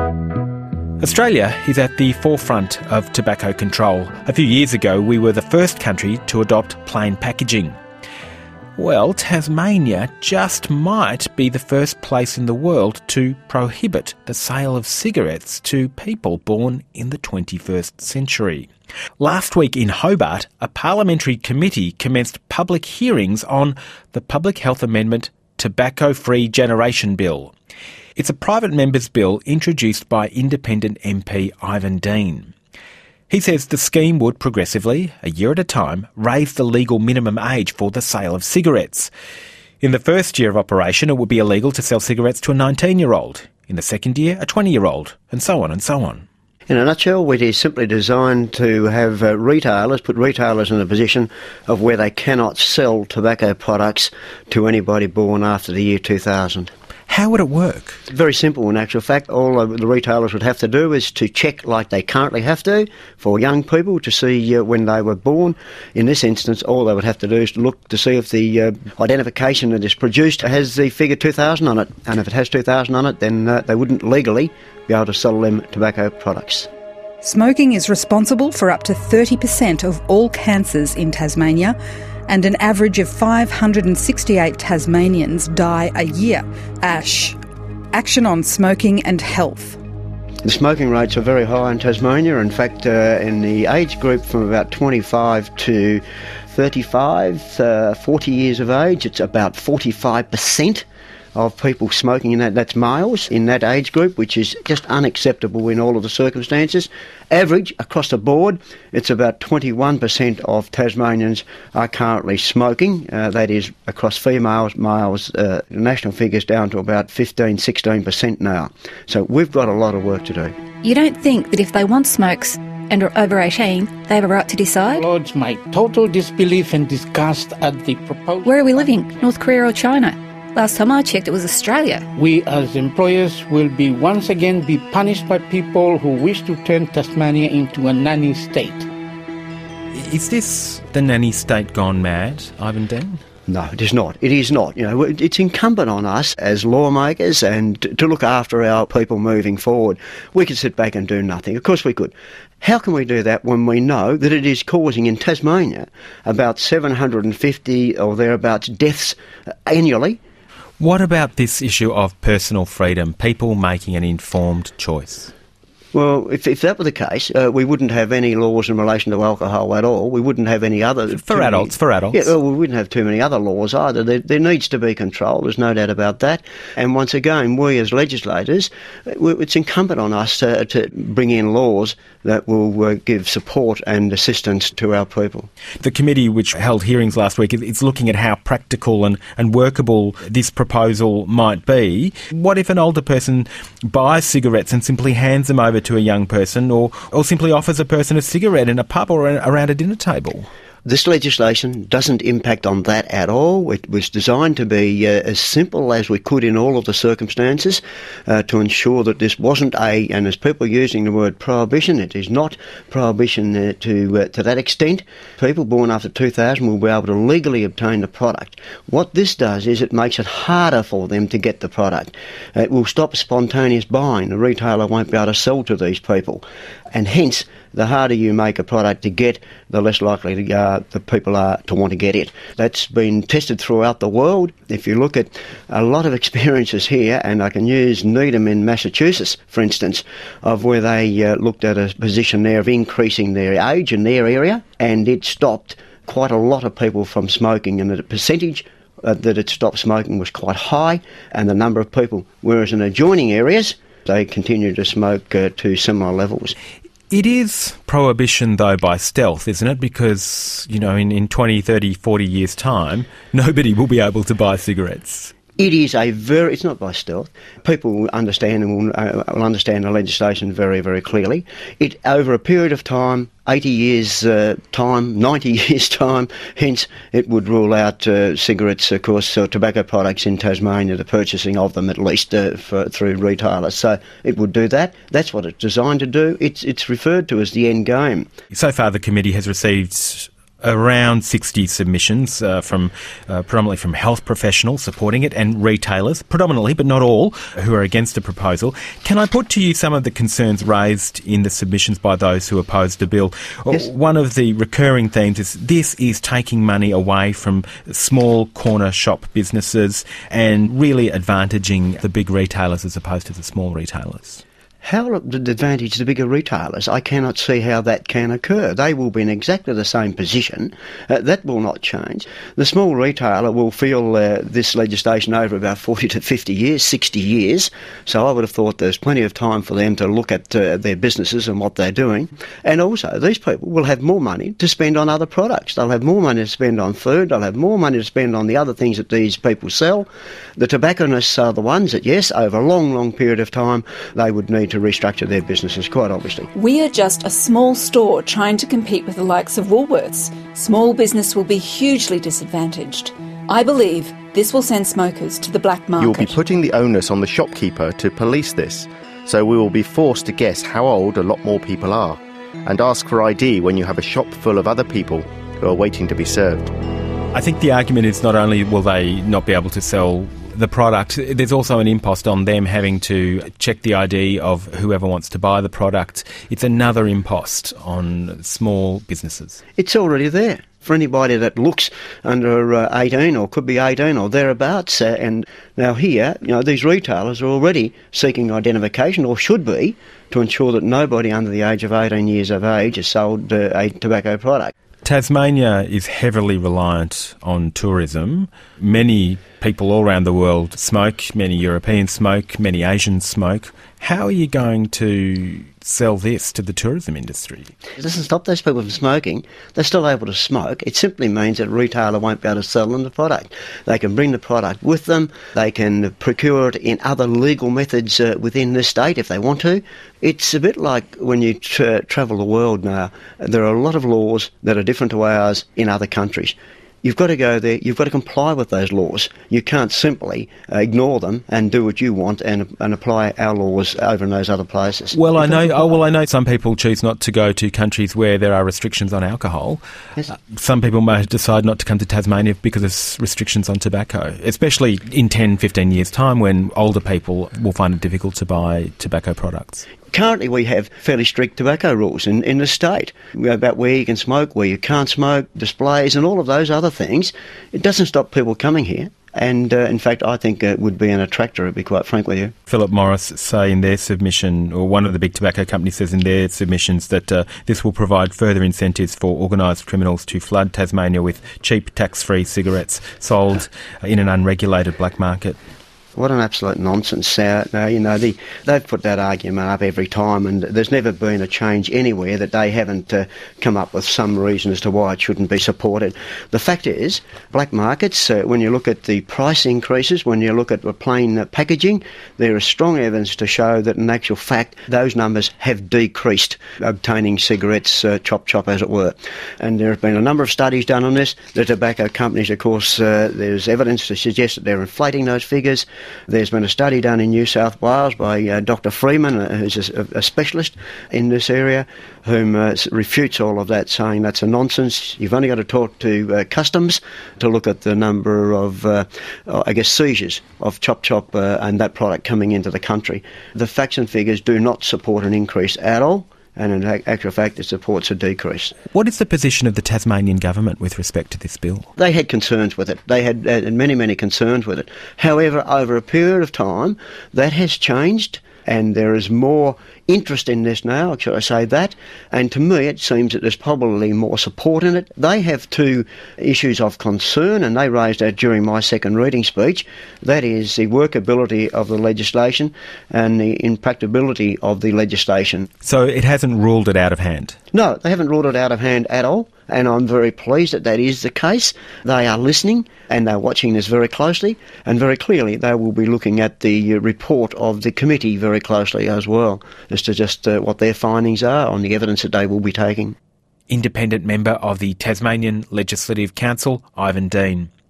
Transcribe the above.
Australia is at the forefront of tobacco control. A few years ago, we were the first country to adopt plain packaging. Well, Tasmania just might be the first place in the world to prohibit the sale of cigarettes to people born in the 21st century. Last week in Hobart, a parliamentary committee commenced public hearings on the Public Health Amendment Tobacco-Free Generation Bill. It's a private member's bill introduced by independent MP Ivan Dean. He says the scheme would progressively, a year at a time, raise the legal minimum age for the sale of cigarettes. In the first year of operation, it would be illegal to sell cigarettes to a 19-year-old. In the second year, a 20-year-old, and so on and so on. In a nutshell, it is simply designed to have put retailers in a position of where they cannot sell tobacco products to anybody born after the year 2000. How would it work? Very simple in actual fact. All the retailers would have to do is to check, like they currently have to, for young people to see when they were born. In this instance, all they would have to do is to look to see if the identification that is produced has the figure 2000 on it. And if it has 2000 on it, then they wouldn't legally be able to sell them tobacco products. Smoking is responsible for up to 30% of all cancers in Tasmania, and an average of 568 Tasmanians die a year. ASH, Action on Smoking and Health. The smoking rates are very high in Tasmania. In fact, in the age group from about 25 to 35, 40 years of age, it's about 45% of people smoking in that's males in that age group, which is just unacceptable in all of the circumstances. Average across the board, it's about 21% of Tasmanians are currently smoking. That is across females, males, national figures down to about 15-16% now. So we've got a lot of work to do. You don't think that if they want smokes and are over 18, they have a right to decide? Lodge my total disbelief and disgust at the proposal. Where are we living? North Korea or China? Last time I checked, it was Australia. We as employers will once again be punished by people who wish to turn Tasmania into a nanny state. Is this the nanny state gone mad, Ivan Dean? No, it is not. It is not. You know, it's incumbent on us as lawmakers and to look after our people moving forward. We could sit back and do nothing. Of course we could. How can we do that when we know that it is causing in Tasmania about 750 or thereabouts deaths annually? What about this issue of personal freedom, people making an informed choice? Well, if that were the case, we wouldn't have any laws in relation to alcohol at all. We wouldn't have any other... For adults. Yeah, well, we wouldn't have too many other laws either. There needs to be control, there's no doubt about that. And once again, we as legislators, it's incumbent on us to bring in laws that will give support and assistance to our people. The committee which held hearings last week is looking at how practical and workable this proposal might be. What if an older person buys cigarettes and simply hands them over to a young person or simply offers a person a cigarette in a pub or around a dinner table? This legislation doesn't impact on that at all. It was designed to be as simple as we could in all of the circumstances to ensure that this wasn't and as people are using the word prohibition, it is not prohibition to that extent. People born after 2000 will be able to legally obtain the product. What this does is it makes it harder for them to get the product. It will stop spontaneous buying. The retailer won't be able to sell to these people. And hence, the harder you make a product to get, the less likely the people are to want to get it. That's been tested throughout the world. If you look at a lot of experiences here, and I can use Needham in Massachusetts, for instance, of where they looked at a position there of increasing their age in their area, and it stopped quite a lot of people from smoking, and the percentage that it stopped smoking was quite high, and the number of people, whereas in adjoining areas, they continue to smoke to similar levels. It is prohibition, though, by stealth, isn't it? Because, you know, in 20, 30, 40 years' time, nobody will be able to buy cigarettes. It is it's not by stealth. People will understand and will understand the legislation very, very clearly. It, over a period of time, 80 years' time, 90 years' time, hence it would rule out cigarettes, of course, tobacco products in Tasmania, the purchasing of them at least through retailers. So it would do that. That's what it's designed to do. It's referred to as the end game. So far the committee has received Around 60 submissions predominantly from health professionals supporting it and retailers, predominantly but not all, who are against the proposal. Can I put to you some of the concerns raised in the submissions by those who opposed the bill? Yes. One of the recurring themes is this is taking money away from small corner shop businesses and really advantaging the big retailers as opposed to the small retailers. How the advantage the bigger retailers? I cannot see how that can occur. They will be in exactly the same position. That will not change. The small retailer will feel this legislation over about 40 to 50 years, 60 years. So I would have thought there's plenty of time for them to look at their businesses and what they're doing. And also, these people will have more money to spend on other products. They'll have more money to spend on food. They'll have more money to spend on the other things that these people sell. The tobacconists are the ones that, yes, over a long, long period of time, they would need to restructure their businesses, quite obviously. We are just a small store trying to compete with the likes of Woolworths. Small business will be hugely disadvantaged. I believe this will send smokers to the black market. You'll be putting the onus on the shopkeeper to police this, so we will be forced to guess how old a lot more people are and ask for ID when you have a shop full of other people who are waiting to be served. I think the argument is not only will they not be able to sell the product, there's also an impost on them having to check the ID of whoever wants to buy the product. It's another impost on small businesses. It's already there for anybody that looks under 18 or could be 18 or thereabouts. And now here, these retailers are already seeking identification, or should be, to ensure that nobody under the age of 18 years of age has sold a tobacco product. Tasmania is heavily reliant on tourism. Many people all around the world smoke, many Europeans smoke, many Asians smoke. How are you going to sell this to the tourism industry? It doesn't stop those people from smoking. They're still able to smoke. It simply means that a retailer won't be able to sell them the product. They can bring the product with them. They can procure it in other legal methods within the state if they want to. It's a bit like when you travel the world now. There are a lot of laws that are different to ours in other countries. You've got to go there, you've got to comply with those laws. You can't simply ignore them and do what you want and apply our laws over in those other places. Well, I know some people choose not to go to countries where there are restrictions on alcohol. Yes. Some people may decide not to come to Tasmania because of restrictions on tobacco, especially in 10, 15 years' time when older people will find it difficult to buy tobacco products. Currently we have fairly strict tobacco rules in the state about where you can smoke, where you can't smoke, displays and all of those other things. It doesn't stop people coming here. And in fact, I think it would be an attractor, to be quite frank with you. Philip Morris say in their submission, or one of the big tobacco companies says in their submissions, that this will provide further incentives for organised criminals to flood Tasmania with cheap tax-free cigarettes sold in an unregulated black market. What an absolute nonsense. They've put that argument up every time, and there's never been a change anywhere that they haven't come up with some reason as to why it shouldn't be supported. The fact is, black markets, when you look at the price increases, when you look at the plain packaging, there is strong evidence to show that in actual fact those numbers have decreased, obtaining cigarettes, chop as it were. And there have been a number of studies done on this. The tobacco companies, of course, there's evidence to suggest that they're inflating those figures. There's been a study done in New South Wales by Dr. Freeman, who's a specialist in this area, whom refutes all of that, saying that's a nonsense. You've only got to talk to Customs to look at the number of, seizures of chop and that product coming into the country. The facts and figures do not support an increase at all. And in actual fact, it supports a decrease. What is the position of the Tasmanian government with respect to this bill? They had concerns with it. They had many concerns with it. However, over a period of time, that has changed, and there is more interest in this now, should I say that, and to me it seems that there's probably more support in it. They have two issues of concern, and they raised that during my second reading speech. That is the workability of the legislation and the impracticability of the legislation. So it hasn't ruled it out of hand? No, they haven't ruled it out of hand at all, and I'm very pleased that that is the case. They are listening and they're watching this very closely, and very clearly they will be looking at the report of the committee very closely as well, as to just what their findings are on the evidence that they will be taking. Independent member of the Tasmanian Legislative Council, Ivan Dean.